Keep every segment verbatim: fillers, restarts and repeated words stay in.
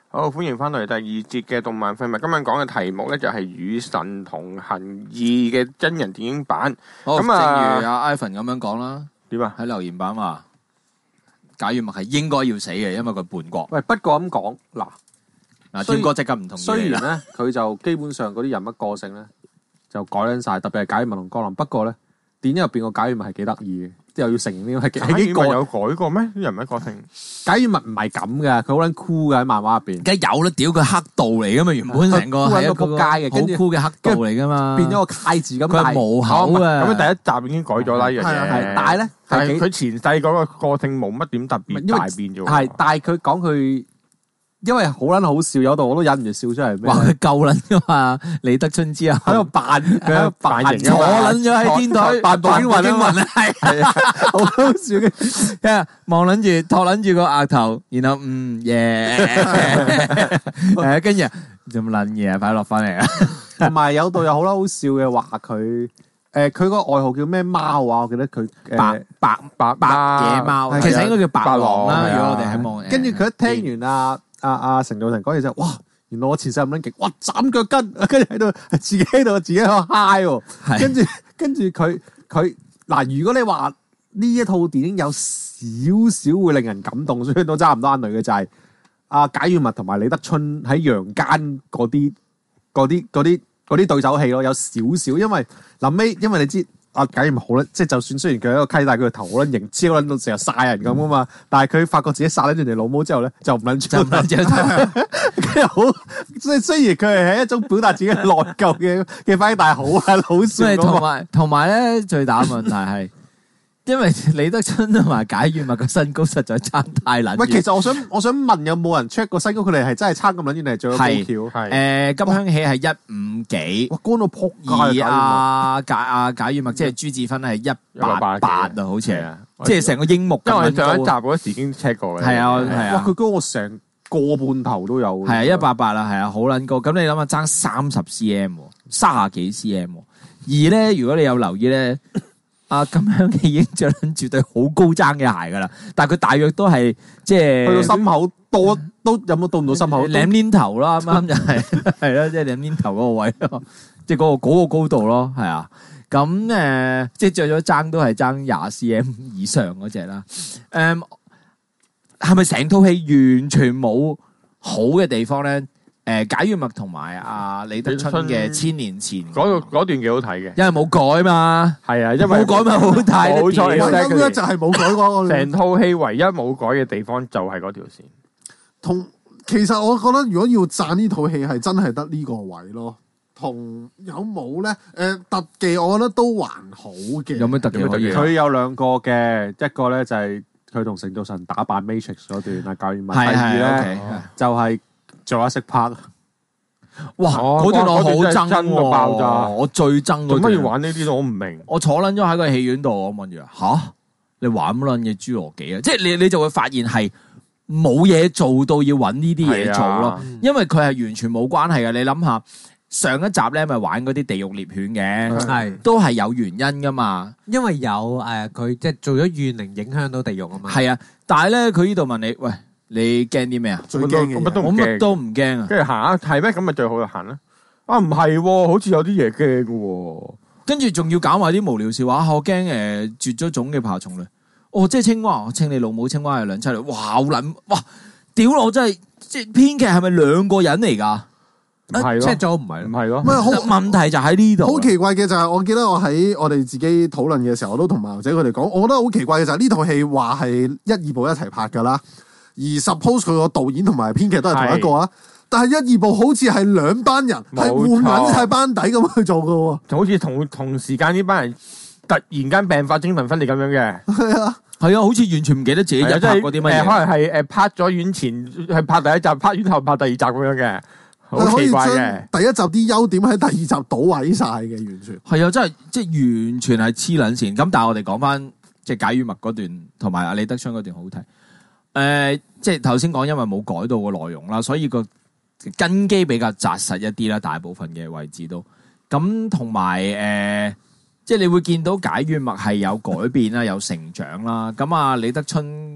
好，歡迎翻到嚟第二節嘅動漫廢物。今日講嘅題目咧就係《與神同行二》嘅真人電影版。 好， 咁啊正如阿 Ivan 咁樣講啦， 點啊？ 喺留言版話，賈雨麥係應該要死嘅，因為佢叛國。 喂，不過咁講嗱， 嗱， 雖天哥即刻唔同意你啦。 雖然咧佢就基本上嗰啲人物個性咧就改撚晒，特別係賈雨麥同江南。不過咧，電影入邊個賈雨麥係幾得意嘅，即係又要承認呢個係賈雨幾個麥有改過咩？人物個性？ 賈雨麥唔係咁嘅，佢好撚酷嘅喺漫畫入邊， 梗係有啦，屌佢黑道嚟噶嘛，原本成個係一個酷撚到仆街嘅跟住好酷嘅黑道嚟噶嘛， 變咗個揩字咁。 佢係無口啊。 咁第一集已經改咗啦，呢樣係係嘢。 但係咧但係幾係佢前世嗰個個性冇乜點特別因為大變啫喎。 係，但係佢講佢，因為好撚好笑，有度我都忍唔住笑出嚟。咩話佢夠撚噶嘛，李德春之後喺度扮，佢喺度扮扮型坐坐撚撚咗喺天台， 扮步驚雲驚啊嘛雲啊，係係啊，好好笑嘅。 因為望撚住托撚住個額頭，然後嗯耶，誒跟住做乜撚嘢啊？快落翻嚟啊！ 同埋有度又好啦，好笑嘅話佢，誒佢個外號叫咩貓啊？我記得佢誒白白白白野貓， 係其實應該叫白狼啦。 白狼係啊如果我哋喺望， 跟住佢一聽完阿阿阿成道成講嘢就，哇！原來我前世咁撚勁，哇！斬腳筋，跟住喺度自己喺度自己喺度 high 喎。 係跟住跟住佢佢嗱，如果你話呢一套電影有少少會令人感動，所以都差唔多眼淚嘅就係阿賈雨麥同埋李德春喺陽間嗰啲嗰啲嗰啲嗰啲對手戲咯，有少少，因為臨尾因為你知阿賈雨麥好咧，即係就算雖然佢係一個溪，但係佢個頭好撚型，超撚到成日殺人咁啊嘛，但係佢發覺自己殺撚人哋老母之後咧，就唔撚出， 就唔撚出跟住好，即係雖然佢係係一種表達自己內疚嘅嘅反應，但係好係好笑所以嗰個同埋同埋咧，最大嘅問題係，因為李德春同埋賈雨麥個身高實在差太撚遠。 喂，其實我想我想問有冇人 check 個身高？佢哋係真係差咁撚遠定係做咗高橋？ 係誒金香喜係一五幾， 哇，高到撲而街啊！ 阿賈阿賈雨麥即係朱智芬係一八八啊，好似係啊， 即係成個櫻木因為我咁哋上一集高。 嗰時已經 check 過嘅。 係啊係哇， 啊佢高我成個半頭都有。 係啊，一八八啦，係啊，好撚高。咁你諗下爭三十 cm，三十幾 cm。而咧，如果你有留意咧，阿金香喜已經着緊絕對好高踭嘅鞋噶啦，但係佢大約都係即係去到心口多都有冇到唔到心口？ 兩黏頭啦，啱啱就係係咯，即係兩黏頭嗰個位咯，即係嗰個嗰個高度咯，係啊。咁誒，即係着咗踭都係爭廿 cm 以上嗰只啦。誒，係咪成套戲完全冇好嘅地方咧？誒，賈雨麥同埋阿李德春嘅千年前嗰度嗰段幾好睇嘅。 因為冇改嘛， 係啊，因為冇改咪好睇。 冇錯唯一咧就係冇改過。 成套戲唯一冇改嘅地方就係嗰條線。 同其實我覺得如果要讚呢套戲係真係得呢個位咯，同有冇咧？誒、呃、特技我覺得都還好嘅。 有咩特技可以？ 佢有兩個嘅，一個咧就係佢同成道神打扮 Matrix 嗰段啊，賈雨麥。 係第二咧係就係做一識拍。 哇！ 哦嗰段我好嗰段真係憎憎到爆炸喎，我最憎做乜嗰段。 要玩呢啲？我唔明。 我坐撚咗喺個戲院度，我問住吓，你玩乜撚嘢侏羅紀啊？即係你你就會發現係冇嘢做到要揾呢啲嘢做咯， 係啊因為佢係完全冇關係嘅。你諗下上一集咧，咪玩嗰啲地獄獵犬嘅， 係都係有原因噶嘛。 因為有誒佢即係做咗怨靈影響到地獄啊嘛。 係啊，但係咧佢呢度問你，喂，你驚啲咩啊？ 最驚嘅嘢乜都唔驚。 我乜都唔驚啊！ 跟住行啊，係咩？咁咪最好就行啦。啊，唔係喎，好似有啲嘢驚嘅喎。 跟住仲要搞埋啲無聊笑話，啊我驚誒絕咗種嘅爬蟲類。哦，即係青蛙，我稱你老母青蛙係兩棲類。哇，好撚哇！屌我真係即係編劇係咪兩個人嚟㗎？ 唔係 check 咯， 咗唔係咯。 唔係咯唔。係好問題就喺呢度。 好奇怪嘅就係，我記得我喺我哋自己討論嘅時候，我都同埋仔佢哋講，我覺得好奇怪嘅就係呢套戲話係一二部一齊拍㗎啦，而 suppose 佢個導演同埋編劇都係同一個啊。但係一二部好似係兩班人係冇錯換緊晒班底咁去做嘅喎。 就好似同同時間呢班人突然間病發精神分裂咁樣嘅。 係啊， 係啊，好似完全唔記得自己一拍嗰啲乜嘢。 誒可能係誒拍咗院前係拍第一集，拍院後拍第二集咁樣嘅，好係可以奇怪嘅將。第一集啲優點喺第二集倒位晒嘅，完全。 係啊，真係即係完全係黐撚線。咁但係我哋講翻即係賈雨麥嗰段同埋阿李德春嗰段好睇。誒、呃，即係頭先講，因為冇改到個內容啦，所以個根基比較紮實一啲啦，大部分嘅位置都咁同埋誒，即係你會見到賈雨麥係有改變啦，有成長啦。咁啊，李德春其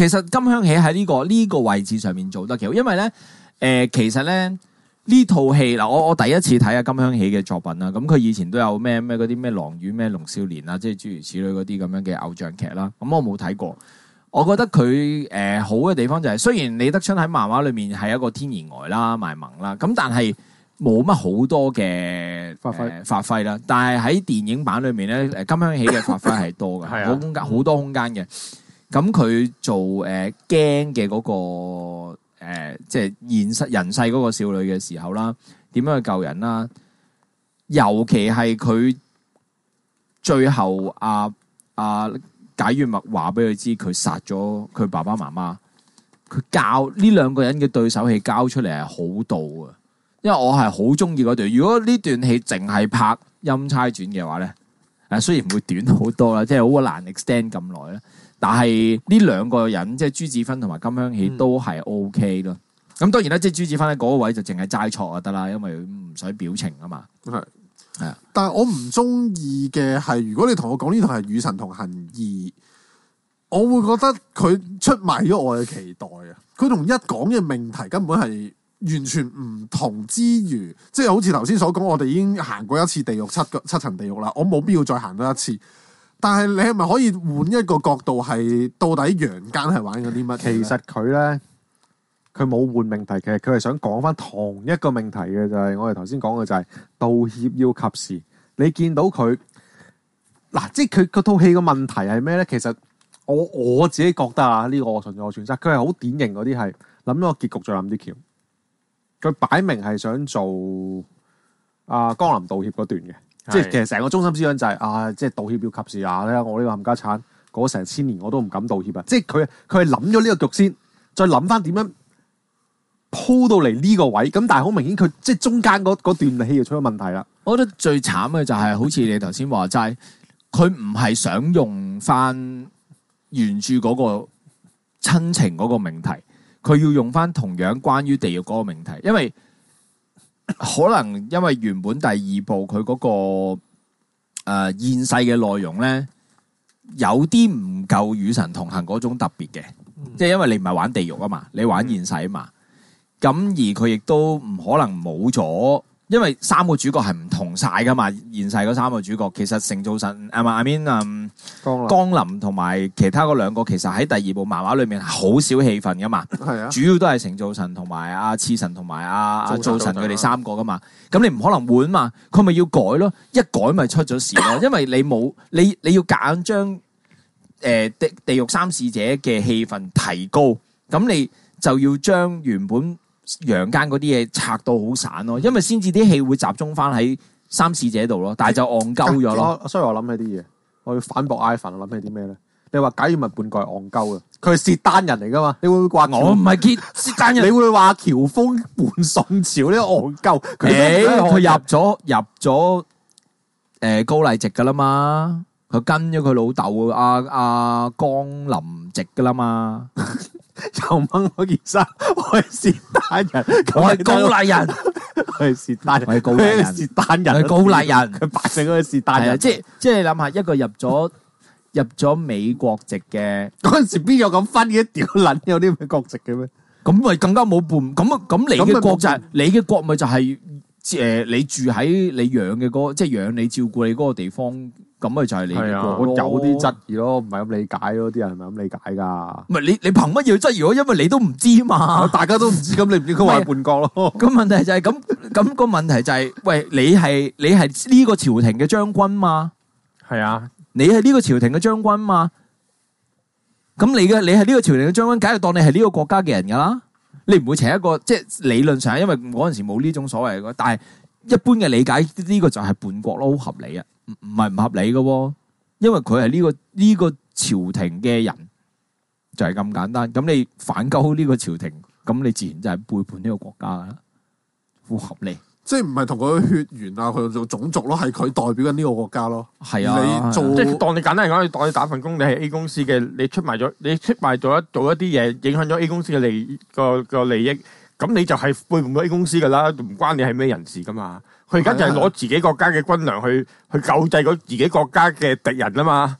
其實金香喜喺呢個呢個位置上面做得幾好，因為咧誒、呃、其實咧呢套戲嗱，我我第一次睇下金香喜嘅作品啦，咁佢以前都有咩咩嗰啲咩狼與咩龍少年啊，即係諸如此類嗰啲咁樣嘅偶像劇啦，咁我冇睇過。我覺得佢誒、呃、好嘅地方就係、是，雖然李德春喺漫畫裏面係一個天然呆啦、賣萌啦，咁但係冇乜好多嘅發揮、 呃、發揮啦。但係喺電影版裏面咧，誒金香喜嘅發揮係多嘅， 係啊好空間好多空間嘅。咁佢做誒驚嘅嗰個、呃、即係現實人世嗰個少女嘅時候啦，點樣去救人啦？尤其係佢最後啊啊！解月墨話俾佢知，佢殺咗佢爸爸媽媽。佢教呢兩個人嘅對手戲交出嚟係好到啊！因為我係好中意嗰段。如果呢段戲淨係拍陰差傳嘅話咧，誒雖然會短好多啦，即係好難 extend 咁耐啦。但係呢兩個人即係朱子芬同埋金香喜都係 O K 咯。咁、嗯、當然啦，即係朱子芬喺嗰個位就淨係齋錯就得啦，因為唔使表情啊嘛。 係係啊， 但係我唔中意嘅係，如果你同我講呢套係《與神同行二》，我會覺得佢出賣咗我嘅期待啊！佢同一講嘅命題根本係完全唔同之餘，即係好似頭先所講，我哋已經行過一次地獄七個七層地獄啦，我冇必要再行多一次。但係你係咪可以換一個角度，係到底陽間係玩緊啲乜？ 其實佢咧，佢冇換命題，其實佢係想講翻同一個命題嘅，就係、是、我哋頭先講嘅就係道歉要及時。你見到佢嗱，即係佢嗰套戲嘅問題係咩咧？其實我我自己覺得啊，呢、這個我純粹我選擇，佢係好典型嗰啲係諗咗個結局再諗啲橋。佢擺明係想做啊江林道歉嗰段嘅，即係其實成個中心思想就係、是、啊，即係道歉要及時啊！咧我呢個冚家產過咗成千年我都唔敢道歉啊！即係佢佢係諗咗呢個局先，再諗翻點樣鋪到嚟呢個位。咁但係好明顯佢即係中間嗰嗰段戲就出咗問題啦。 我覺得最慘嘅就係好似你頭先話齋，佢唔係想用翻原著嗰個親情嗰個命題，佢要用翻同樣關於地獄嗰個命題，因為可能因為原本第二部佢嗰、嗰個誒、呃、現世嘅內容咧，有啲唔夠與神同行嗰種特別嘅，即係、嗯、因為你唔係玩地獄啊嘛，你玩現世啊嘛，咁而佢亦都唔可能冇咗。因為三個主角係唔同晒噶嘛，現世嗰三個主角其實成造神啊嘛，I mean 嗯江江林同埋其他嗰兩個其實喺第二部漫畫裏面好少戲份噶嘛， 係啊， 主要都係成造神同埋阿次神同埋阿阿造神佢哋三個噶嘛，咁你唔可能換嘛，佢咪要改咯，一改咪出咗事咯，因為你冇你你要夾硬將誒地地獄三使者嘅戲份提高，咁你就要將原本陽間嗰啲嘢拆到好散咯，因為先至啲戲會集中翻喺三使者度咯，但係就戇鳩咗咯。 所以我諗起啲嘢，我要反駁 Ivan， 我諗起啲咩咧？你話解語物半個係戇鳩嘅，佢係契丹人嚟噶嘛？你會唔會話我唔係契契丹人？ 你會話喬峰叛宋朝呢個戇鳩？ 誒，佢入咗入咗誒高麗籍噶啦嘛，佢跟咗佢老豆阿阿江林籍噶啦嘛。 又掹我件衫，我係契丹人， 我係高麗人， 我係契丹人， 我係高麗人， 契丹人， 我係高麗人， 佢白成嗰個契丹人， 即係即係你諗下，一個入咗入咗美國籍嘅嗰陣時邊有咁分嘅？屌撚有啲咩國籍嘅咩？ 咁咪更加冇伴咁啊！咁你嘅國就係你嘅國咪就係誒你住喺你養嘅嗰即係養你照顧你嗰個地方。咁咪就係你嘅國， 我有啲質疑咯，唔係咁理解咯，啲人係咪咁理解噶？ 唔係你你憑乜嘢去質疑我？因為你都唔知嘛， 大家都唔知，咁你唔應該話叛國咯。 咁問題就係咁，咁個問題就係，喂，你係你係呢個朝廷嘅將軍嘛？ 係啊， 你係呢個朝廷嘅將軍嘛？咁你嘅你係呢個朝廷嘅將軍，梗係當你係呢個國家嘅人噶啦。你唔會請一個即係理論上，因為嗰陣時冇呢種所謂嘅，但係一般嘅理解呢個就係叛國咯，好合理啊。唔唔係唔合理嘅，因為佢係呢個呢個朝廷嘅人，就係咁簡單。咁你反鳩呢個朝廷，咁你自然就係背叛呢個國家啦，好合理。 即係唔係同佢血緣啊，佢做種族咯，係佢代表緊呢個國家咯。 係啊， 你做即係當你簡單嚟講，你當你打份工，你係 A 公司嘅，你出賣咗，你出賣咗一做一啲嘢，影響咗 A 公司嘅利個個利益，咁你就係背叛咗 A 公司噶啦，唔關你係咩人事噶嘛。佢而家就係攞自己國家嘅軍糧去去救濟嗰自己國家嘅敵人啊嘛，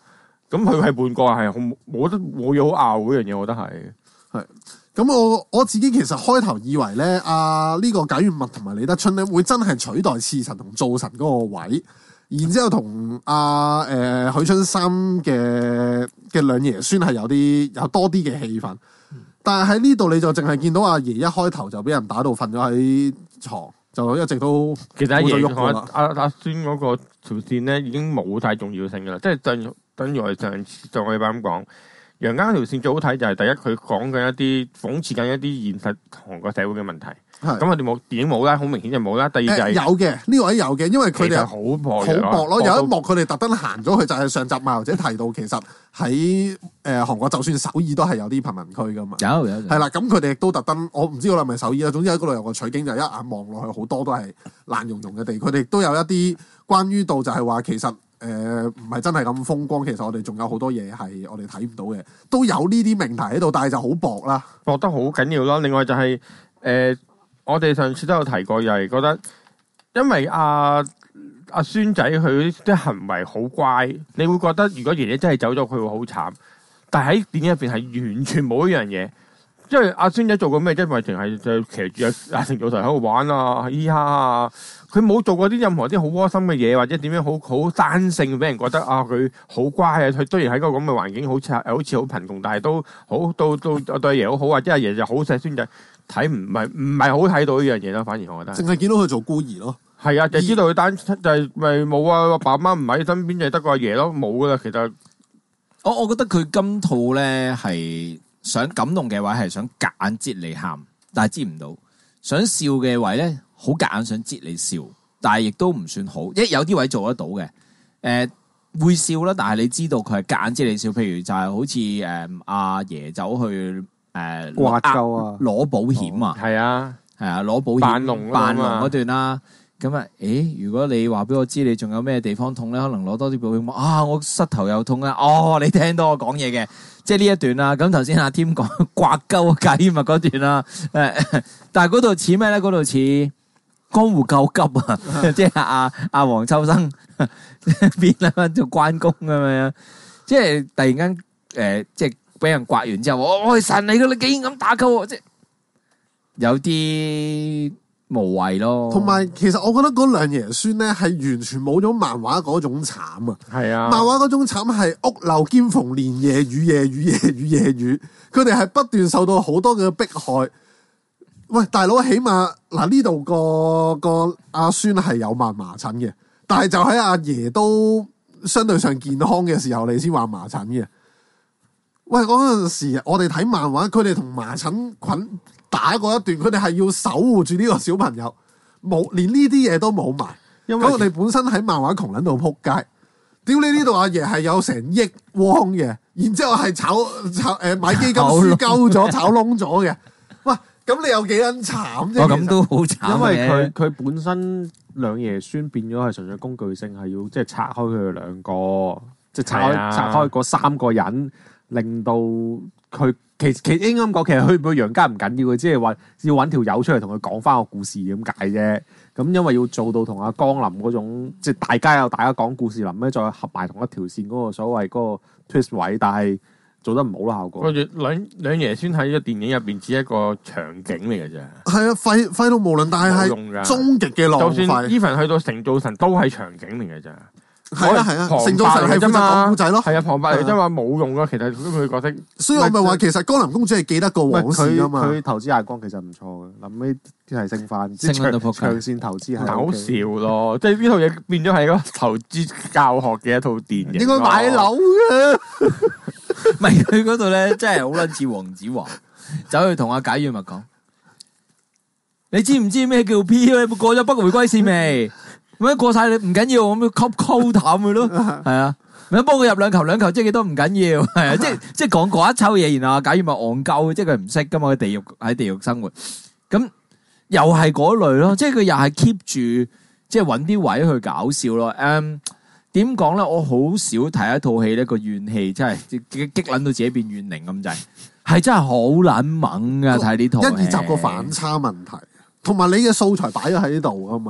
咁佢係半個係好冇得冇嘢好拗嗰樣嘢，我覺得係。 咁我我自己其實開頭以為咧，啊呢、這個賈月墨同埋李德春咧會真係取代次神同灶神嗰個位，然之後同阿誒許春山嘅嘅兩爺孫係有啲有多啲嘅戲份，但係喺呢度你就淨係見到阿爺一開頭就俾人打到瞓咗喺床，就一直都其實阿冇再爺喐過啦同阿阿阿孫嗰個條線咧已經冇太重要性噶啦，即係等等於我哋上上個禮拜咁講。楊家嗰條線最好睇就係第一，佢講緊一啲諷刺緊一啲現實韓國社會嘅問題。 係咁我哋冇電影冇啦，好明顯就冇啦。第二就係、 誒有嘅呢位有嘅，因為佢哋其實好薄好弱薄咯。 薄到有一幕佢哋特登行咗去，就係上集馬頭姐提到，其實喺誒韓國就算首爾都係有啲貧民區噶嘛。 有有係啦，咁佢哋亦都特登，我唔知嗰度係咪首爾啦。總之喺嗰度有個取景，就一眼望落去好多都係爛溶溶嘅地。佢哋亦都有一啲關於到就係話其實。誒唔係真係咁風光，其實我哋仲有好多嘢係我哋睇唔到嘅，都有呢啲命題喺度，但係就好薄啦， 薄得好緊要咯。另外就係、是、誒、呃，我哋上次都有提過，又係覺得因為阿阿孫仔佢啲行為好乖，你會覺得如果爺爺真係走咗，佢會好慘。但係喺電影入邊係完全冇一樣嘢，因為阿孫仔做過咩啫？咪淨係就騎住阿阿成祖神喺度玩啊，嘻哈啊。佢冇做過啲任何啲好窩心嘅嘢，或者點樣好好單性俾人覺得啊佢好乖啊！佢雖然喺個咁嘅環境好似好似好貧窮，但係都好到到對阿爺好好啊！即係阿爺就好錫孫仔，睇唔係唔係好睇到呢樣嘢咯。反而我覺得淨係見到佢做孤兒咯。 係啊，就知道佢單就係咪冇啊？阿爸媽唔喺身邊，就得個阿爺咯，冇噶啦。其實我我覺得佢今套咧係想感動嘅位係想夾硬擠你喊，但係擠唔到；想笑嘅位咧。好夾硬想擠你笑，但係亦都唔算好，一有啲位做得到嘅，誒、呃、會笑啦，但係你知道佢係夾硬擠你笑，譬如就係好似誒阿爺走去誒刮鳩啊， 攞保險啊， 係啊係啊攞保險扮龍扮龍嗰段啦，咁啊，誒如果你話俾我知你仲有咩地方痛咧，可能攞多啲保險啊，我膝頭又痛啊，哦你聽到我講嘢嘅。即係呢一段啦，咁頭先阿添講刮鳩賈月墨嗰段啦，誒，但係嗰度似咩咧？嗰度似江湖救急啊！即係阿阿黃秋生變啦做關公咁樣，即係突然間誒、呃，即係俾人刮完之後，我我係神嚟噶，你竟然咁打鳩我，即係有啲無謂咯。 同埋，其實我覺得嗰兩爺孫咧係完全冇咗漫畫嗰種慘啊！ 係啊， 漫畫嗰種慘係屋漏兼逢連夜雨、夜雨、夜雨、夜雨，佢哋係不斷受到好多嘅迫害。喂，大佬，起碼嗱呢度個個阿孫係有患麻疹嘅，但係就喺阿爺都相對上健康嘅時候，你先患麻疹嘅。喂，嗰陣時我哋睇漫畫，佢哋同麻疹菌打過一段，佢哋係要守護住呢個小朋友，冇連呢啲嘢都冇埋。因為我哋本身喺漫畫窮撚到撲街，屌你呢度阿爺係有成億汪嘅，然之後係炒炒誒、呃、買基金輸鳩咗，炒窿咗嘅。喂！咁你有幾撚慘啫？ 我咁都好慘， 因為佢佢本身兩爺孫變咗係純粹工具性，係要即係拆開佢哋兩個，即係拆開、 啊、 拆開嗰三個人，令到佢其其應該咁講，其實去唔去楊家唔緊要嘅，即係話要揾條友出嚟同佢講翻個故事咁解啫。咁因為要做到同阿江林嗰種，即係大家有大家講故事林咧，再合埋同一條線嗰個所謂嗰個 twist 位，但係做得唔好啦效果。 跟住兩兩爺孫喺個電影入邊只係一個場景嚟嘅啫， 係啊，廢廢到無論，但係係終極嘅浪就算費。 even 去到成造神都係場景嚟嘅咋。 係啊係啊， 旁成造神係負責講故仔咯。 係啊，旁白嚟啫嘛，冇用噶。其實佢角色， 所以我咪話其實江林公主係記得過往事佢啊嘛。 佢投資眼光其實唔錯嘅，臨尾係升翻，即升係到撲街長長線投資係搞 OK 笑咯。即係呢套嘢變咗係一個投資教學嘅一套電影。 應該買樓嘅。 唔係佢嗰度咧，真係好撚似黃子華，走去同阿賈月墨講：你知唔知咩叫 P？ 你過咗北回歸線未？咁樣過晒你唔緊要，我咪溝溝淡佢咯。係啊，咪幫佢入兩球，兩球即係幾多唔緊要。係啊，即係即係講嗰一抽嘢，然後阿賈月墨戇鳩，即係佢唔識噶嘛，佢地獄喺地獄生活。咁又係嗰類咯，即係佢又係 keep 住，即係揾啲位去搞笑咯。誒。點講咧？我好少睇一套戲咧，個怨氣真係激激撚到自己變怨靈咁滯，係真係好撚猛噶！睇呢套一二集個反差問題，同埋你嘅素材擺咗喺度啊嘛。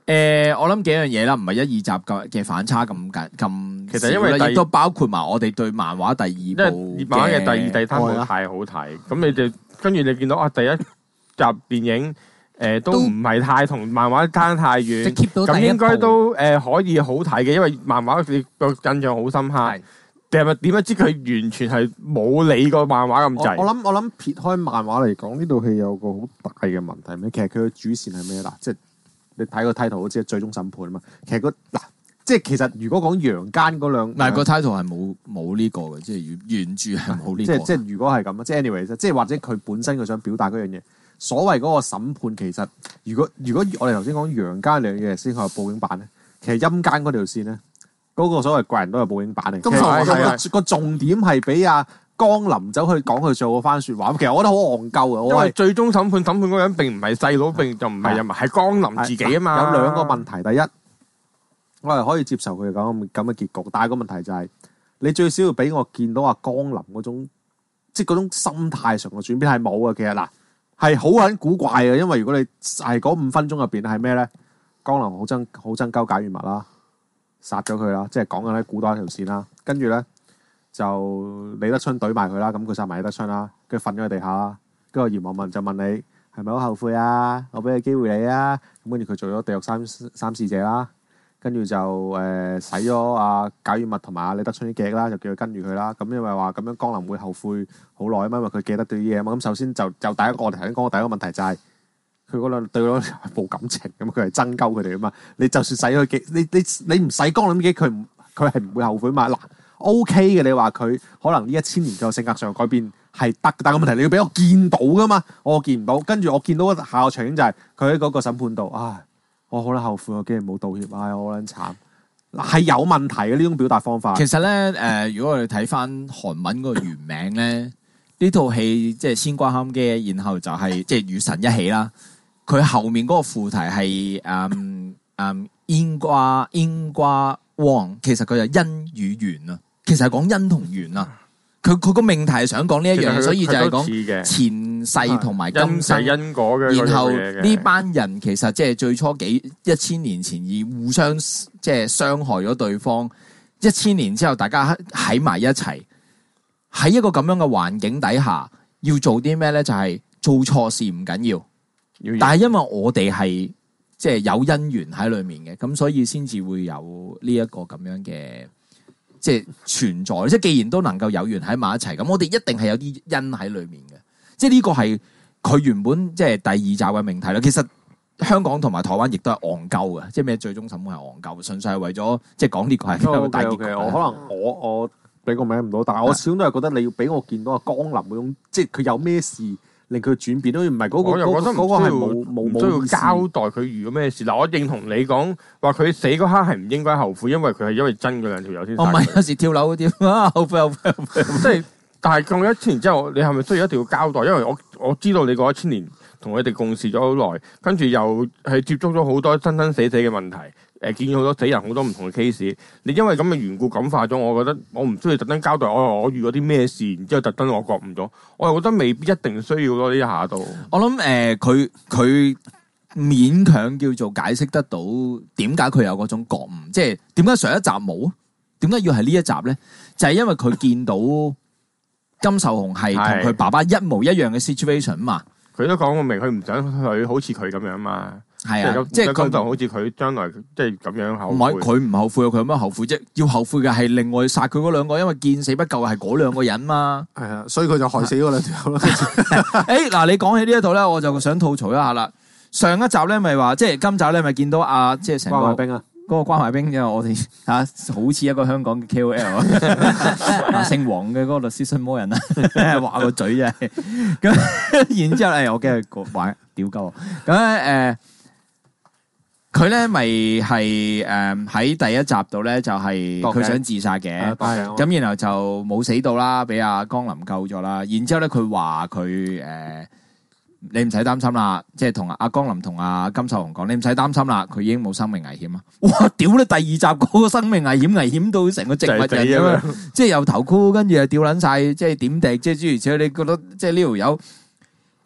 誒，我諗幾樣嘢啦，唔係一二集嘅嘅反差咁緊咁。 其實因為第亦都包括埋我哋對漫畫第二因部為漫畫嘅第二、第三部係啊太好睇，咁你哋跟住你見到啊第一集電影誒都都唔係太同漫畫爭太即係遠， keep 到咁應第一部該都誒可以好睇嘅，因為漫畫你個印象好深刻。 係定係咪點樣知佢完全係冇理過漫畫咁我我滯？ 諗我諗撇開漫畫嚟講，呢套戲有個好大嘅問題咩？其實佢嘅主線係咩嗱？即係你睇個 title 都知係最終審判啊嘛。其實個嗱，即係其實如果講陽間嗰兩， 唔係個 title 係冇冇呢個嘅，即係原原著係冇呢個。 即係即係如果係咁啊，即係 anyway 即係或者佢本身佢想表達嗰樣嘢。所謂嗰個審判其實，如果如果我哋頭先講陽間兩樣嘢先係報應版咧，其實陰間嗰條線咧。嗰個所謂貴人都係報應版嚟， 咁其實係係個個重點係俾阿江林走去講佢做嗰番説話，其實我覺得好戇鳩嘅。 因為我係最終審判審判嗰個人並唔係細佬，並就唔係人民，係江林自己啊嘛。 有兩個問題，第一，我係可以接受佢咁咁嘅結局，但係個問題就係、你最少要俾我見到阿江林嗰種，即係嗰種心態上嘅轉變係冇嘅。其實嗱係好撚古怪嘅，因為如果你係嗰五分鐘入邊係咩咧？江林好憎好憎鳩解語物啦。殺咗佢啦，即係講緊喺古代一條線啦。跟住咧就李德春懟埋佢啦，咁佢殺埋李德春啦，跟住瞓咗喺地下啦。跟住閻王問就問你係咪好後悔啊？我俾個機會你啊！咁跟住佢做咗地獄三三使者啦，跟住就誒、呃、洗咗阿賈雨物同埋阿李德春啲記憶啦，就叫佢跟住佢啦。咁因為話咁樣江林會後悔好耐啊嘛，因為佢記得對啲嘢啊嘛。咁首先就就第一個我哋頭先講嘅第一個問題就係、是。佢嗰兩對嗰兩係冇感情咁，佢係爭鳩佢哋啊嘛。你就算使咗幾，你你你唔使江林幾，佢唔佢係唔會後悔嘛。嗱 OK 嘅，你話佢可能呢一千年嘅性格上改變係得，但係個問題你要俾我見到噶嘛，我見唔到。跟住我見到下個場景就係佢喺嗰個審判度，唉，我好撚後悔，我竟然冇道歉，唉，我好撚慘。嗱係有問題嘅呢種表達方法。 其實咧，誒、呃，如果我哋睇翻韓文嗰個原名咧，呢套戲即係先關堪嘅，然後就係即係與神一起啦。佢後面嗰個副題係誒誒因瓜因瓜旺，其實佢就因與緣啊，其實係講因同緣啊。佢佢個命題係想講呢一樣嘢，所以就係講前世同埋今生因因果嘅。 然後呢班人其實即係最初幾一千年前而互相即係傷害咗對方，一千年之後大家喺埋一齊，喺一個咁樣嘅環境底下，要做啲咩咧？就係、是、做錯事唔緊要。但係因為我哋係即係有因緣喺裏面嘅，咁所以先至會有呢一個咁樣嘅即係存在。即係既然都能夠有緣喺埋一齊，咁我哋一定係有啲因喺裏面嘅。即係呢個係佢原本即係第二集嘅命題啦。其實香港同埋台灣亦都係戇鳩嘅，即係咩最終審判係戇鳩，純粹係為咗即係講呢個係一個大結局。 Okay, okay, 我可能我我俾個名唔到，但係我始終都係覺得你要俾我見到阿江林嗰種，即係佢有咩事。令佢轉變，好似唔係嗰個我又覺得嗰個係冇冇唔需要交代佢遇咗咩事。嗱，我認同你講話佢死嗰刻係唔應該後悔，因為佢係因為真嗰兩條友先。 我唔係有時跳樓嗰啲啊，後悔後悔後悔。 即係，但係過咗一千年之後，你係咪需要一定要交代？因為我我知道你嗰一千年同佢哋共事咗好耐，跟住又係接觸咗好多生生死死嘅問題。誒見咗好多死人，好多唔同嘅 case。你因為咁嘅緣故感化咗，我覺得我唔需要特登交代我我遇咗啲咩事，然之後特登我覺悟咗，我又覺得未必一定需要咯呢一下度。 我諗誒，佢、呃、佢勉強叫做解釋得到點解佢有嗰種覺悟，即係點解上一集冇？點解要係呢一集咧？就係、是、因為佢見到金秀雄係同佢爸爸一模一樣嘅 situation 嘛。 佢都講過明，佢唔想佢好似佢咁樣嘛。 係啊，即係佢就好似佢將來即係咁樣後悔。 唔係佢唔後悔，佢有乜後悔啫？要後悔嘅係另外殺佢嗰兩個，因為見死不救係嗰兩個人嘛。 係啊，所以佢就害死嗰兩條啦。 誒，嗱，你講起呢一套咧，我就想吐槽一下啦。上一集咧，咪話即係今集咧，咪見到阿即係成個關懷兵啊， 嗰個關懷兵，因為我哋吓好似一個香港嘅 K O L 啊，姓黃嘅嗰個律師信魔人啊，話個嘴真係咁。然之後咧，我驚佢玩屌鳩我咁咧誒。佢咧咪係誒喺第一集度咧就係佢想自殺嘅，咁然後就冇死到啦，俾阿江林救咗啦。然之後咧佢話佢誒你唔使擔心啦，即係同阿江林同阿金秀雄講，你唔使擔心啦，佢已經冇生命危險啊！哇，屌你第二集嗰個生命危險危險到成個植物人咁樣，即係又頭箍，跟住又吊撚晒，即係點滴，即係諸如此類。你覺得即係呢條友？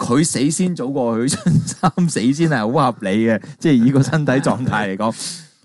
佢死先早過許春三死先係好合理嘅，即係以個身體狀態嚟講，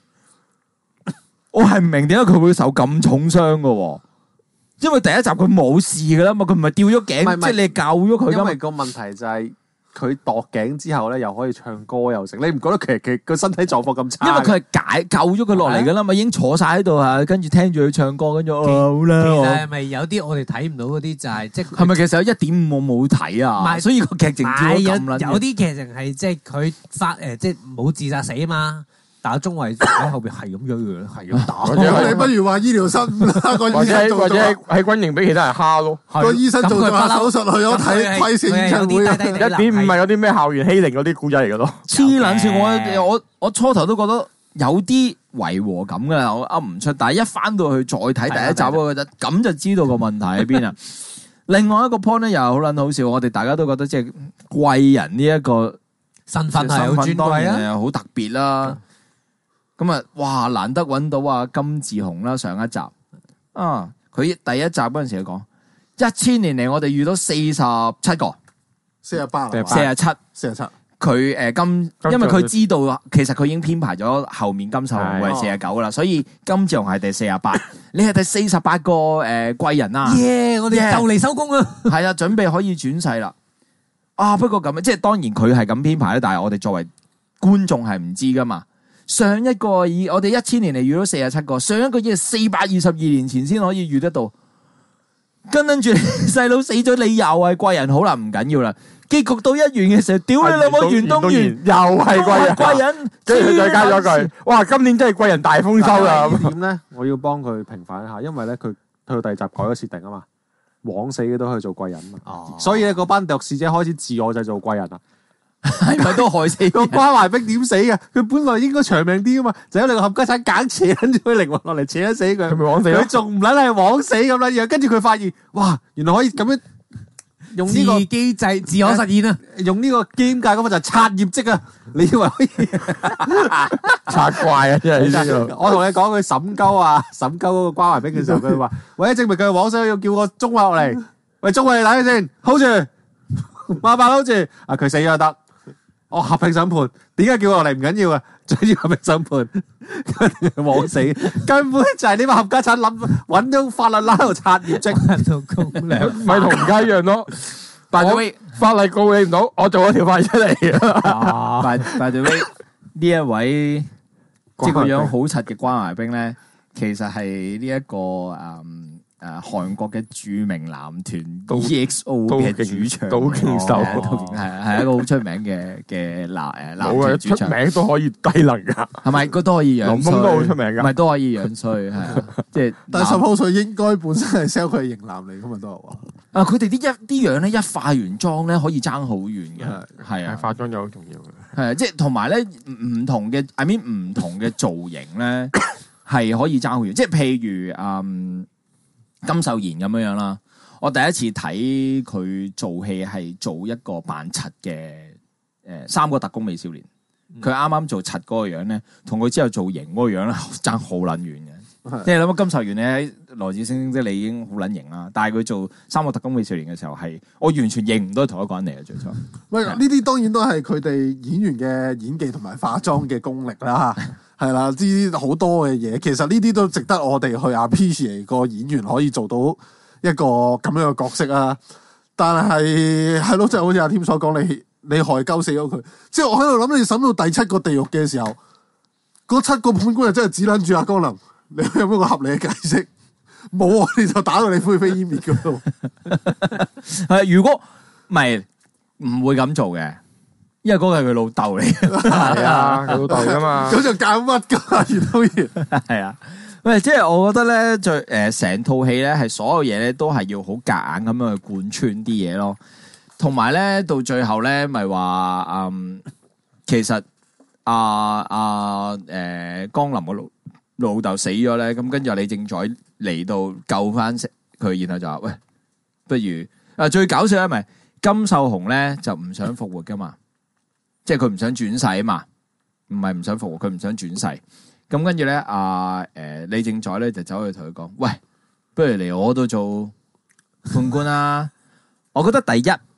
我係唔明點解佢會受咁重傷嘅喎。因為第一集佢冇事噶啦嘛，佢唔係吊咗頸，即係你救咗佢。 因為個問題就係佢度頸之後咧，又可以唱歌又成。你唔覺得其實佢個身體狀況咁差？ 因為佢係解救咗佢落嚟噶啦嘛，已經坐晒喺度啊，跟住聽住佢唱歌，跟住其好啦。 其實係咪有啲我哋睇唔到嗰啲就係即係係咪其實有一點五我冇睇啊？ 唔係所以個劇情跳係有咗咁撚有啲劇情係即係佢發誒即係冇自殺死啊嘛。打中衞喺後邊係咁樣嘅，係咁打。 或者係你不如話醫療生啦，個醫或者生做喺或者喺咗喺軍營俾其他人蝦咯。 個醫生做咗下手術去咗咁佢係睇睇線演唱會佢係有啲低低地一點五係嗰啲咩校園欺凌嗰啲古仔嚟嘅咯。 黐撚線，我我我初頭都覺得有啲違和感㗎啦，我噏唔出。但係一翻到去再睇第一集，我覺得咁就知道個問題喺邊啊。另外一個 point 咧又係好撚好笑，我哋大家都覺得即係貴人呢一個身份係好尊貴啊， 好特別啦。咁啊，哇！難得揾到啊金志雄啦，上一集啊，佢第一集嗰陣時佢講，一千年嚟我哋遇到四十七個， 四十八， 四十七， 四十七。 佢誒金，因為佢知道其實佢已經編排咗後面金秀雄會係四十九噶啦，所以金志雄係第四十八，你係第四十八個誒貴人啊！ 耶！我哋就嚟收工啦， 係啊，準備可以轉世啦。啊，不過咁即係當然佢係咁編排咧，但係我哋作為觀眾係唔知噶嘛。上一個以我哋一千年嚟遇到四十七個，上一個已係四百二十二年前先可以遇得到。跟跟住細佬死咗，你又係貴人，好啦，唔緊要啦。結局到一完嘅時候，屌你老母，袁東元又係貴人， 貴人， 跟住佢再加咗句：哇！今年真係貴人大豐收啦！ 呢點咧，我要幫佢平反一下，因為咧佢去到第二集改咗設定啊嘛，枉死嘅都可以做貴人嘛。 哦， 所以咧嗰班掠士者開始自我製造貴人啊。 係咪都害死個關懷兵點死嘅？佢本來應該長命啲噶嘛，就有兩個冚家鏟夾扯跟住佢靈魂落嚟扯死佢， 佢咪枉死咯佢仲唔撚係枉死咁啦樣？跟住佢發現，哇！原來可以咁樣用呢、個自己製自我實現啊！ 用呢個基界嗰個就係刷業績啊！你以為可以拆怪啊！真係呢個我同你講，佢審鳩啊，審鳩嗰個關懷兵嘅時候，佢話：為咗證明佢係枉死，要叫個中衛落嚟。喂，中衛你睇先，hold 住，馬伯 hold 住。啊，佢死咗就得。我合併審判，點解叫我落嚟唔緊要啊？最要合併審判，枉死，根本就係呢班冚家鏟諗揾咗法律拉喺度刷業績， 到公糧咪同而家一樣咯。但係法例告你唔到，我做咗條法例出嚟啊！ by by the way，呢一位即係個樣好柒嘅關懷兵咧，其實係呢一個誒誒韓國嘅著名男團 E X O 嘅主唱， 都勁手， 係係一個好出名嘅嘅男誒男冇啊！出團主唱， 名都可以低能噶， 係咪？佢都可以樣龍衰， 峰都好出名㗎唔係都可以樣衰，係啊，即係但係 suppose 佢應該本身係 sell 佢係型男嚟噶嘛，都係話。 啊！佢哋啲一啲樣咧，一化完妝咧，可以爭好遠嘅，係啊， 化妝就好重要嘅。 係啊，即係同埋咧唔同嘅，I mean 唔同嘅造型咧，係可以爭好遠。即係譬如嗯金秀賢咁樣樣啦，我第一次睇佢做戲係做一個扮賊嘅誒三個特工美少年，佢啱啱做賊嗰個樣咧，同佢之後做型嗰個樣咧爭好撚遠嘅。即係諗下金秀賢你喺來自星星即係你已經好撚型啦，但係佢做三個特工美少年嘅時候係，我完全認唔到係同一個人嚟嘅最初。 喂，呢啲當然都係佢哋演員嘅演技同埋化妝嘅功力啦，係啦，呢啲好多嘅嘢，其實呢啲都值得我哋去 appreciate 個演員可以做到一個咁樣嘅角色啊。但係係咯，即係好似阿添所講，你你害鳩死咗佢，即係我喺度諗，你審到第七個地獄嘅時候，嗰七個判官就真係指撚住阿江林。你有冇個合理嘅解釋？冇啊，你就打到你灰飛煙滅嗰度。 係如果唔係唔會咁做嘅，因為嗰個係佢老豆嚟嘅。 係啊，佢老豆噶嘛。 咁就教乜噶？袁導演係啊，喂，即係我覺得咧，最誒成套戲咧，係所有嘢咧都係要好夾硬咁樣去貫穿啲嘢咯。同埋咧，到最後咧，咪話嗯，其實阿阿誒江林個老老豆死咗咧，咁跟住李正宰嚟到救翻佢，然後就話喂，不如啊最搞笑咧，咪金秀雄咧就唔想復活噶嘛，即係佢唔想轉世啊嘛，唔係唔想復活，佢唔想轉世。咁跟住咧，阿誒李正宰咧就走去同佢講，喂，不如嚟我度做判官啦。我覺得第一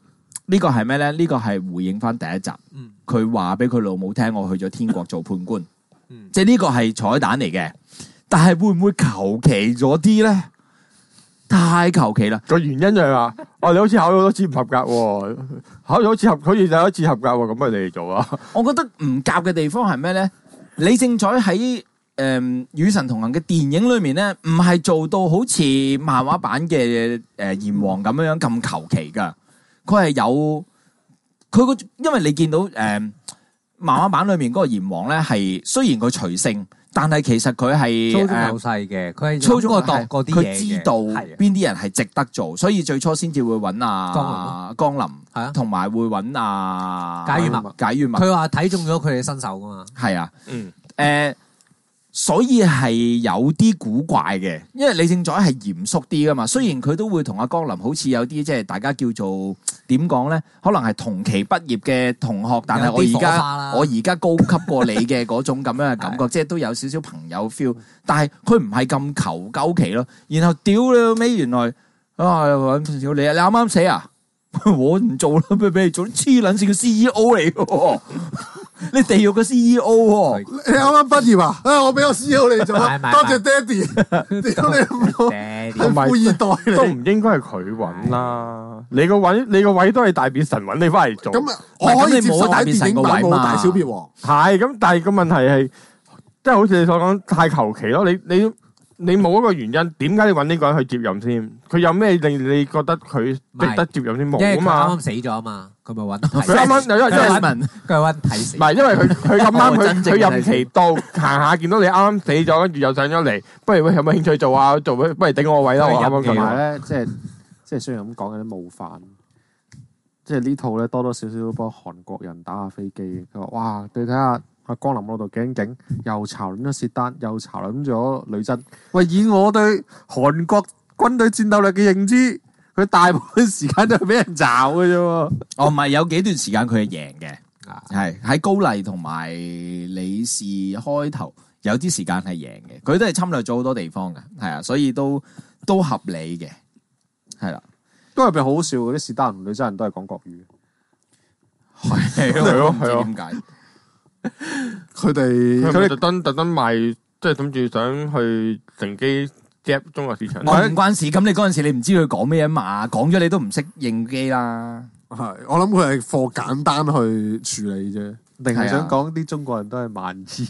呢個係咩咧？呢個係回應翻第一集， 嗯佢話俾佢老母聽，我去咗天國做判官， 嗯即係呢個係彩蛋嚟嘅。但係會唔會求其咗啲咧？太求其啦！ 個原因就係話，哦，你好似考咗好多次唔合格喎，考咗好似合，好似有一次合格喎，咁咪你嚟做啊？ 我覺得唔夾嘅地方係咩咧？李正宰喺誒《與神同行》嘅電影裏面咧，唔係做到好似漫畫版嘅誒閻王咁樣樣咁求其噶，佢係有佢個，因為你見到誒、呃、漫畫版裏面嗰個閻王咧，係雖然佢隨性。但係其實佢係操縱好細嘅，佢係操縱過度嗰啲嘢佢知道邊啲人係值得做，所以最初先至會揾阿江林， 係啊， 同埋會揾阿解語物， 解語物。 佢話睇中咗佢哋身手噶嘛， 係啊， 嗯， 誒，所以係有啲古怪嘅，因為李正宰係嚴肅啲噶嘛。雖然佢都會同阿江林好似有啲即係大家叫做點講咧，可能係同期畢業嘅同學，但係我而家我而家高級過你嘅嗰種咁樣嘅感覺，即係都有少少朋友 feel。但係佢唔係咁求鳩其咯。然後屌你老尾，原來啊你你啱啱死啊！我唔做啦，俾俾你做黐撚線嘅 C E O 嚟嘅，你地獄嘅 C E O 喎， 你啱啱畢業啊？啊，我俾個 C E O 你做啊，多謝爹哋。屌你唔爹同埋富二代都嚟。 唔應該係佢揾啦。你個位，你個位都係大變神揾你翻嚟做。 咁啊，我可以接受喺電影版冇大小別王。 係咁，但係個問題係，即係好似你所講，太求其咯。你你你冇一個原因，點解你揾呢個人去接任先？佢有咩令你覺得佢值得接任先？冇因為佢啱啊嘛。 啱死咗啊嘛，佢咪揾佢啱啱因為因為文佢揾睇死唔。係因為佢佢咁啱哦佢真正嘅佢任期到行下見到你啱啱死咗，跟住又上咗嚟，不如喂有冇興趣做啊？做不如頂我位啦！我啱啱同埋咁。 咧，即係即係雖然咁講有啲冒犯，即係呢套咧多多少少都幫韓國人打下飛機。佢話：哇，你睇下阿江林嗰度幾勁，又巢撚咗薛丹，又巢撚咗女真。喂，以我對韓國軍隊戰鬥力嘅認知，佢大部分時間都係俾人巢嘅啫喎。 哦，唔係有幾段時間佢係贏嘅， 啊係喺高麗同埋李氏開頭有啲時間係贏嘅，佢都係侵略咗好多地方嘅，係啊，所以都都合理嘅，係啦， 都係咪好好笑？嗰啲薛丹同女真人都係講國語。 係係咯唔知係咯點解。 佢哋佢哋特登特登賣，即係諗住想去乘機 gap 中國市場。 我唔關事，咁你嗰陣時你唔知佢講咩啊嘛，講咗你都唔識應機啦。 係，我諗佢係貨簡單去處理啫。 定係係啊想講啲中國人都係慢熱。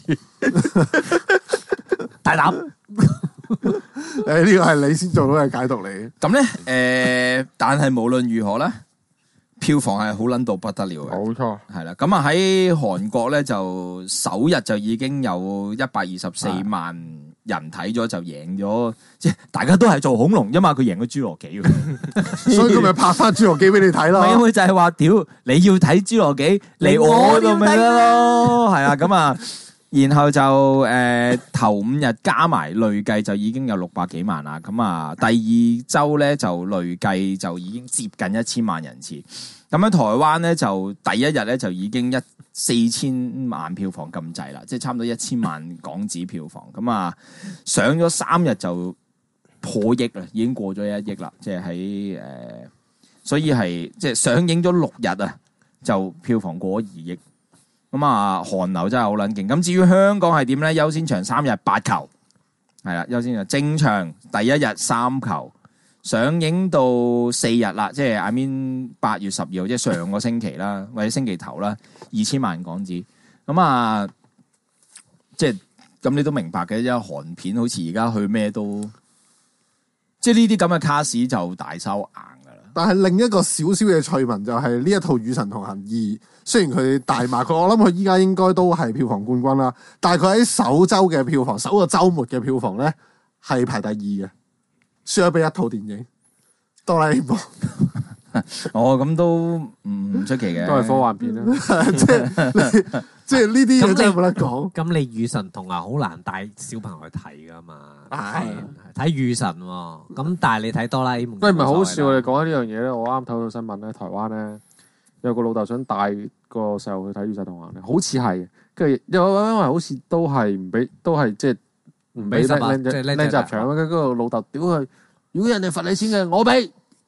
大膽， 誒，呢個係你先做到嘅解讀嚟嘅。 咁咧，誒、但係無論如何咧，票房係好撚到不得了嘅。 冇錯， 係啦，咁啊喺韓國咧就首日就已經有一百二十四萬人睇咗，就贏咗，即係大家都係做恐龍啫嘛，佢贏咗侏羅紀喎。 所以佢咪拍翻侏羅紀俾你睇唔係因咯。 為就係話，屌你要睇侏羅紀嚟我度咪得咯，係啊，咁啊，然後就誒、呃、頭五日加埋累計就已經有六百幾萬啦，咁啊第二周咧就累計就已經接近一千萬人次，咁喺台灣咧就第一日咧就已經一四千萬票房咁滯啦，即係差唔多一千萬港紙票房，咁啊上咗三日就破億啦，已經過咗一億啦，即係喺誒。所以係即係上映咗六日啊，就票房過咗二億。咁啊，韓流真係好撚勁。咁至於香港係點咧？優先場三日八球，係啦，優先場正場第一日三球，上映到四日啦，即係 I mean 八月十二號，即係上個星期啦，或者星期頭啦，二千萬港紙。咁啊，即係咁你都明白嘅，因為韓片好似而家去咩都，即係呢啲咁嘅卡士就大收硬。 但係另一個少少嘅趣聞就係呢一套《與神同行二》，雖然佢大賣，佢我諗佢依家應該都係票房冠軍啦。但係佢喺首周嘅票房，首個週末嘅票房咧係排第二嘅，輸咗俾一套電影《哆啦 A 夢》。 哦，咁都唔出奇嘅， 都係科幻片啦。 即係即係呢啲嘢真係冇得講。 咁你與神同行好難帶小朋友去睇噶嘛？ 係睇與神喎，咁但係你睇哆啦 A 夢， 喂，唔係好笑，你講緊呢樣嘢咧，我啱睇到新聞咧，台灣咧有個老豆想帶個細路去睇《與神同行》咧，好似係，跟住因為因為好似都係唔俾，都係即係唔俾唔俾十八僆仔即係僆仔僆仔入場，跟住嗰個老豆屌佢，如果人哋罰你錢嘅，我俾。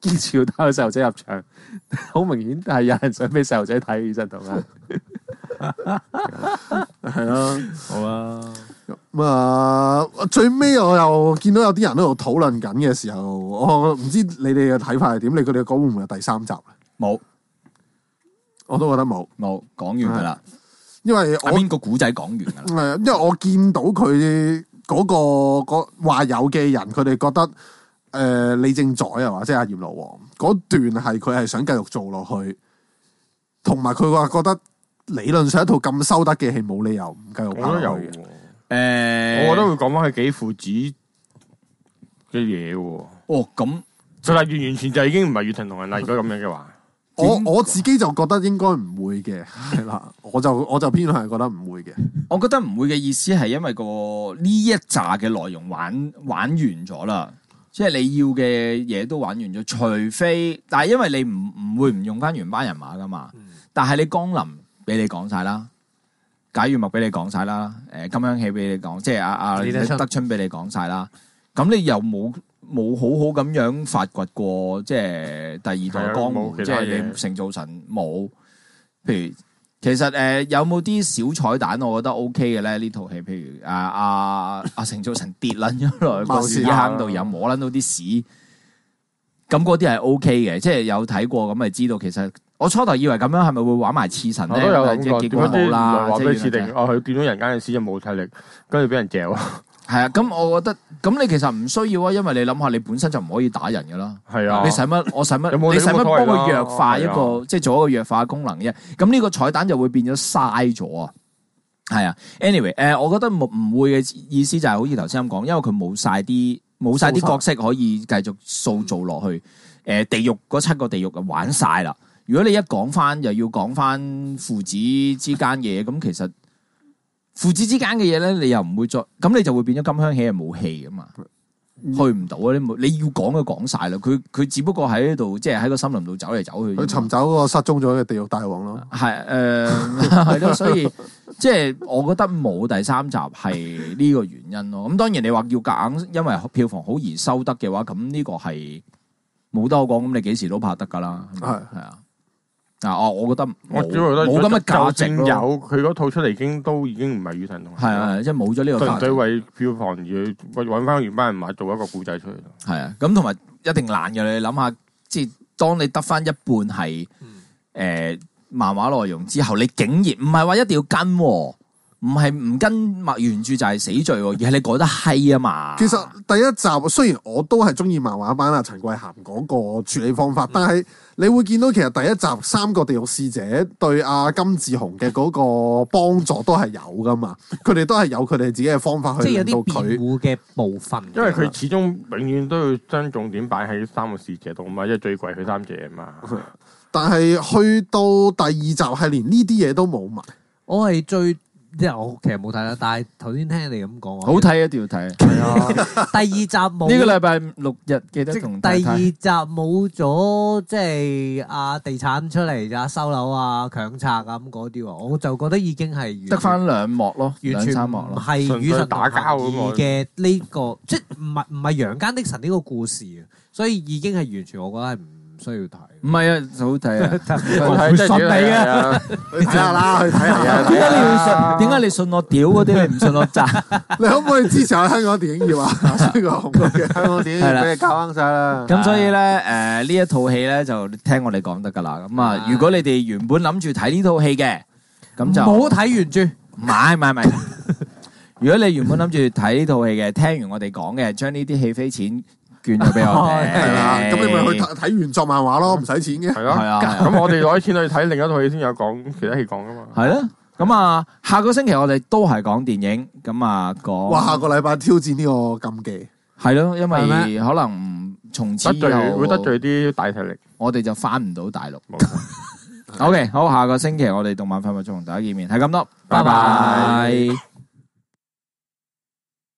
堅持要帶個細路仔入場，好明顯係有人想俾細路仔睇呢套啊。係咯， 好啊。 咁啊，最尾我又見到有啲人喺度討論緊嘅時候，我唔知你哋嘅睇法係點？你佢哋講會唔會有第三集？ 冇， 我都覺得冇， 冇講完噶啦。 因為我阿邊個古仔講完噶啦？ 係，因為我見到佢嗰、個個話有嘅人，佢哋覺得誒、呃、李正宰啊，或者阿閻羅王嗰段係佢係想繼續做落去，同埋佢話覺得理論上一套咁收得嘅戲冇理由唔繼續拍我都有落去嘅。 誒， 我覺得會講翻佢幾父子嘅嘢喎。 哦咁， 就係完完全就已經唔係與thần同人啦。如果咁樣嘅話， 我我自己就覺得應該唔會嘅，係啦，我就我就偏向係覺得唔會嘅。 我覺得唔會嘅意思係因為個呢一紮嘅內容玩玩完咗啦，即係你要嘅嘢都玩完咗，除非但係因為你唔唔會唔用翻原班人馬噶嘛，但係你江林俾你講晒啦。解語默俾你講晒啦，誒金香喜俾你講，即係阿阿李德春德春俾你講晒啦。咁你又冇冇好好咁樣發掘過，即係第二代江湖，即係你成造神冇。譬如其實誒、呃、有冇啲小彩蛋，我覺得 O K 嘅咧？呢套戲，譬如啊阿阿成造神跌撚咗落個屎坑度，又摸撚到啲屎，咁嗰啲係 O K 嘅，即係有睇過咁咪知道其實。我初頭以為咁樣係咪會玩埋刺神咧？ 我都有諗過， 結果冇啦。 話俾佢設定， 即係哦，佢見到人間嘅屎就冇體力，跟住俾人嚼。 係啊，咁我覺得咁你其實唔需要啊，因為你諗下，你本身就唔可以打人噶啦。 係啊， 你使乜？我使乜？ 有冇你使乜幫佢弱化一係個，即係做一個弱化功能啫？咁呢個彩蛋就會變咗嘥咗啊！係啊 ，anyway， 誒，我覺得冇唔會嘅意思就係好似頭先咁講，因為佢冇晒啲冇晒啲角色可以繼續塑造落去。誒，地獄嗰七個地獄就玩晒啦。如果你一講翻又要講翻父子之間嘅嘢，咁其實父子之間嘅嘢咧，你又唔會再咁，你就會變咗金香喜係冇戲噶嘛，去唔到啊！你冇你要講就講晒啦，佢佢只不過喺度即係喺個森林度走嚟走去， 佢尋找嗰個失蹤咗嘅地獄大王咯。 係誒係咯，所以即係我覺得冇第三集係呢個原因咯。咁當然你話要夾硬，因為票房好而收得嘅話，咁呢個係冇得我講，咁你幾時都拍得噶啦，係係啊。嗱，我我覺得我只覺得冇咁嘅價值有咯。 佢嗰套出嚟已經都已經唔係與神同人。 係啊，即係冇咗呢個價值。 純粹為票房而揾翻原班人馬做一個故仔出嚟咯。 係啊，咁同埋一定難嘅。你諗下，即係當你得翻一半係誒漫畫內容之後，你竟然唔係話一定要跟喎。唔係唔跟墨原著就係死罪喎，而係你改得閪啊嘛。 其實第一集雖然我都係中意漫畫版啊陳桂涵嗰個處理方法，但係你會見到其實第一集三個地獄使者對阿金志雄嘅嗰個幫助都係有噶嘛，佢哋都係有佢哋自己嘅方法去即係有令到啲辯佢。 護嘅部分。 因為佢始終永遠都要將重點擺喺三個使者度嘛，因為最貴佢三者啊嘛。 但係去到第二集係連呢啲嘢都冇埋。 我係最。即係我其實冇睇啦，但係頭先聽你咁講， 好睇一定要睇。 係啊，第二集冇呢個禮拜六日記得同第二集冇咗，即係啊地產出嚟就收樓啊強拆啊咁嗰啲喎，我就覺得已經係得翻兩幕咯， 完全唔係與神打交嘅呢個，即係唔係唔係陽間的神呢個故事啊，所以已經係完全我覺得係唔需要睇。 唔係啊，好睇啊！ 我唔信你啊！ 去睇下啦，去睇下。 點解你要信？點解你信我屌嗰啲，你唔信我渣？ 你可唔可以支持下香港電影業啊？呢個紅嘅香港電影業俾你搞啱晒啦。 咁所以咧，誒呢一套戲咧就聽我哋講得噶啦。咁啊，如果你哋原本諗住睇呢套戲嘅，咁就冇睇原著。 唔係唔係唔係。如果你原本諗住睇呢套戲嘅，聽完我哋講嘅，將呢啲戲飛錢捐咗俾我哋， 係啦，咁你咪去睇睇原作漫畫咯，唔使錢嘅。 係咯， 係啊。 咁我哋攞啲錢去睇另一套戲先有講其他戲講噶嘛。 係咯。咁啊，下個星期我哋都係講電影，咁啊講。 哇！下個禮拜挑戰呢個禁忌。 係咯，因為可能從此以後會得罪啲大勢力， 我哋就翻唔到大陸。 冇錯。 OK，好，下個星期我哋動漫廢物再同大家見面，係咁多，拜拜。